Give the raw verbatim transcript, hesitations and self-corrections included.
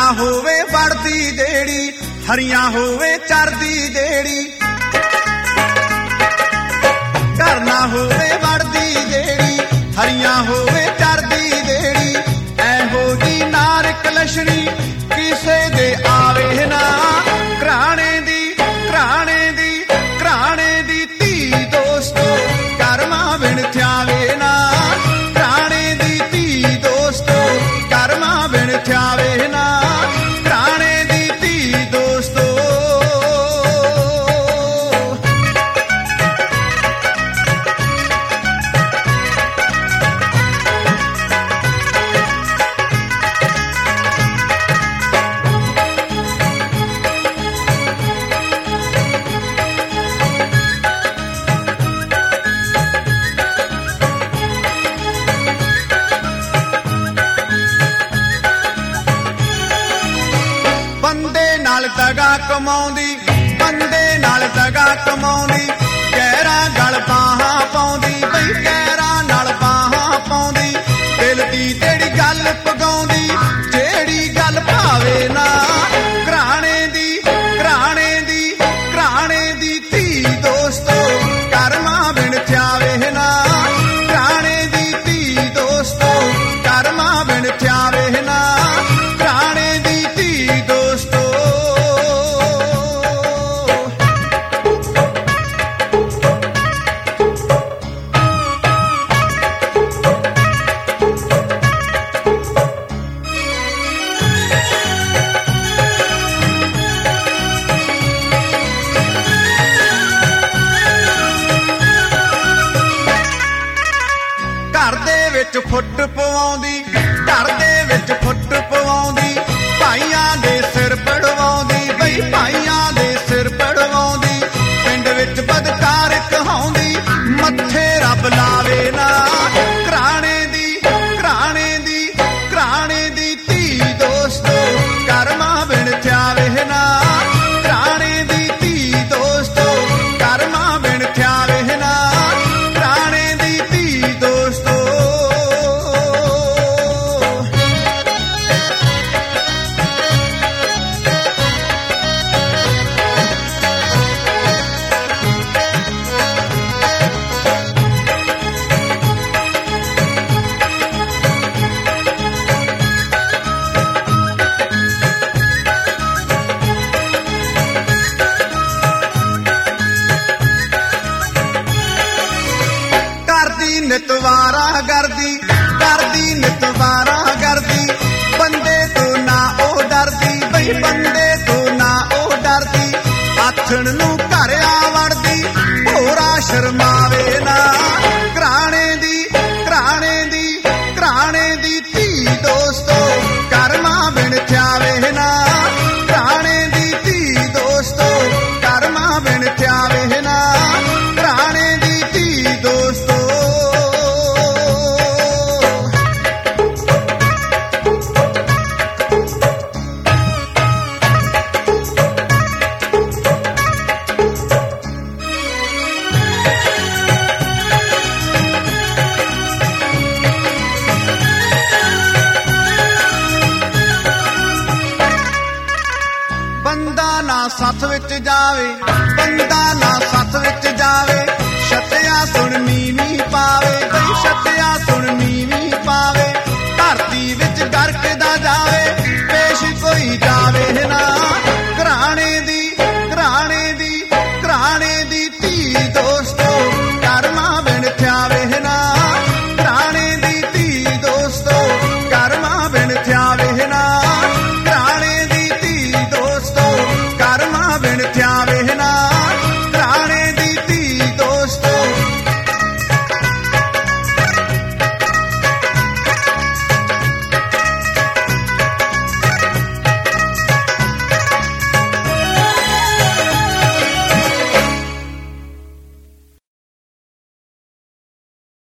ਨਾ ਹੋਵੇ ਵੜਦੀ ਜਿਹੜੀ, ਹਰੀਆਂ ਹੋਵੇ ਚਰਦੀ ਜਿਹੜੀ। ਘਰ ਨਾ ਹੋਵੇ ਵੜਦੀ ਜਿਹੜੀ, ਹਰੀਆਂ ਹੋਵੇ ਚਰਦੀ ਜਿਹੜੀ। ਇਹੋ ਜੀ ਨਾਰਕ ਲਛਣੀ ਕਿਸੇ ਦੇ ਆਵੇ ਨਾ। ਘਰਾਣੇ ਦੀ ਘਰਾਣੇ ਦੀ ਘਰਾਣੇ ਦੀ ਧੀ ਦੋਸਤੋ ਕਰਮਾਂ ਬਿਨ ਥਿਆਵੇ ਨਾ। ਘਰਾਣੇ ਦੀ ਧੀ ਦੋਸਤੋ ਕਰਮਾਂ ਬਿਨ ਥਿਆਵੇ ਨਾ। ਘਰਾਣੇ ਦੀ ਧੀ ਦੋਸਤੋ। ਬੰਦੇ ਨਾਲ ਦਗਾ ਕਮਾਉਂਦੀ, ਬੰਦੇ ਨਾਲ ਦਗਾ ਕਮਾਉਂਦੀ। ਗਹਿਰਾਂ ਗਲ ਬਾਹਾਂ ਪਾਉਂਦੀ ਬਈ, ਗਹਿਰਾਂ ਨਾਲ ਬਾਹਾਂ ਪਾਉਂਦੀ। ਦਿਲ ਦੀ ਜਿਹੜੀ ਗੱਲ ਪਗਾਉਂਦੀ, ਜਿਹੜੀ ਗੱਲ ਭਾਵੇ ਨਾ। ਘਰਾਣੇ ਦੀ ਘਰਾਣੇ ਦੀ ਘਰਾਣੇ ਦੀ ਧੀ ਦੋਸਤੋ ਕਰਮਾਂ ਬਿਨ ਥਿਆਵੇ ਨਾ। ਘਰਾਣੇ ਦੀ ਧੀ ਦੋਸਤੋ ਕਰਮਾਂ ਬਿਨ ਥਿਆਵੇ ਨਾ। ਘਰਾਣੇ ਦੀ ਧੀ ਦੋਸਤੋ। ਘਰ ਦੇ ਵਿੱਚ ਫੁੱਟ ਪਵਾਉਂਦੀ, ਘਰ ਦੇ ਵਿੱਚ ਫੁੱਟ ਪਵਾਉਂਦੀ। ਭਾਈਆਂ ਦੇ ਸਿਰ ਪੜਵਾਉਂਦੀ ਬਈ, ਭਾਈਆਂ ਦੇ ਸਿਰ ਪੜਵਾਉਂਦੀ। ਪਿੰਡ ਵਿੱਚ ਬਦਕਾਰ ਕਹਾਉਂਦੀ, ਮੱਥੇ ਰੱਬ ਲਾਵੇ ਨਾ। ਘਰਾਣੇ ਦੀ ਘਰਾਣੇ ਦੀ ਘਰਾਣੇ ਦੀ ਧੀ ਦੋਸਤੋ ਕਰਮਾਂ ਬਿਨ ਥਿਆਵੇ ਨਾ। ਘਰਾਣੇ ਦੀ ਧੀ ਦੋਸਤੋ ਕਰਮਾਂ ਬਿਨ ਥਿਆਵੇ ਨਾ। ਘਰਾਣੇ ਦੀ ਧੀ ਦੋਸਤੋ। ਕਰਦੀ ਨਿਤਵਾਰਾ ਕਰਦੀ, ਕਰਦੀ ਨਿਤਵਾਰਾ ਕਰਦੀ। ਬੰਦੇ ਤੋਂ ਨਾ ਉਹ ਡਰਦੀ ਬਈ, ਬੰਦੇ ਤੋਂ ਨਾ ਉਹ ਡਰਦੀ। ਆਥਣ ਨੂੰ ਘਰ ਆ ਵੜਦੀ, ਭੋਰਾ ਸ਼ਰਮਾਵੇ ਨਾ। ਘਰਾਣੇ ਦੀ ਘਰਾਣੇ ਦੀ ਘਰਾਣੇ ਦੀ ਧੀ ਦੋਸਤੋ ਕਰਮਾਂ ਬਿਨ ਥਿਆਵੇ ਨਾ। ਘਰਾਣੇ ਦੀ ਧੀ ਦੋਸਤੋ ਕਰਮਾਂ ਬਿਨ ਥਿਆਵੇ ਨਾ। ਘਰਾਣੇ ਦੀ ਧੀ ਦੋਸਤੋ। ਬੰਦਾ ਨਾ ਸੱਥ ਵਿੱਚ ਜਾਵੇ,